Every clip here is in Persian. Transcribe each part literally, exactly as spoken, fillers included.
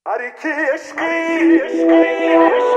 هرکی عشقی عشقی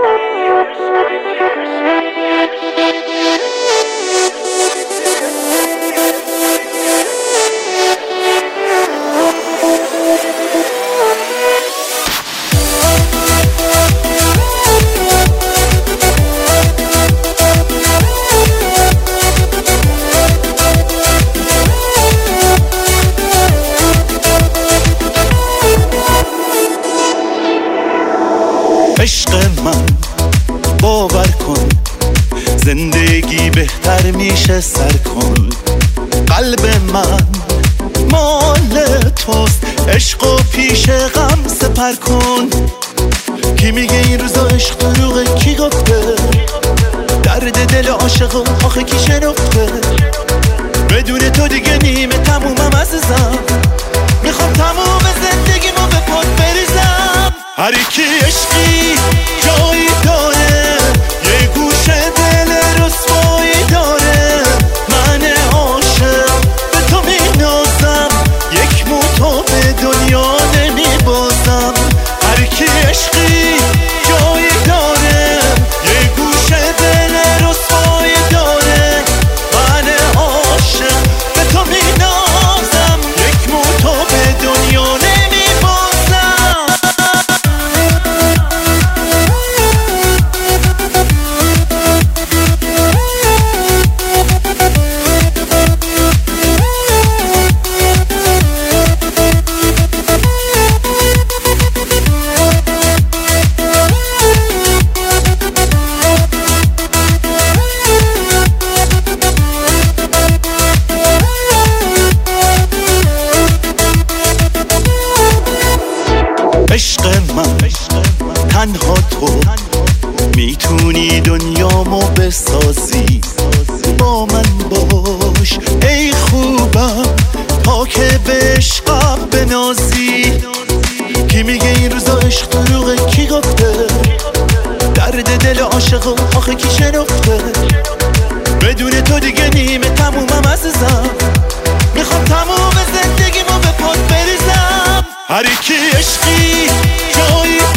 عشق من باور کن زندگی بهتر میشه سر کن قلب من مال توست عشق و پیش غم سپر کن کی میگه این روزا عشق دروغه کی گفته درد دل عاشق آخه کی شنفته بدون تو دیگه نیمه تمومم عزیزم میخوام تموم زندگیمو به پات بریزم هر کی عشقی جایی داره یه گوشه دل رسوایی داره من عاشق به تو مینازم یک مو تو به دنیا نمیبازم هر کی عشقی جایی داره یه گوشه دل رسوایی داره من عاشق به تو مینازم یک مو تو به دنیا عشق من تنها تو میتونی دنیامو بسازی با من باش ای خوبم تا که به عشقم بنازی کی میگه این روزا عشق دروغه کی گفته درد دل عاشق آخه کی شنفته بدون تو دیگه نیمه تمومم عزیزم میخوام تموم زندگیمو به پات بریزم هر کی عشقی جایی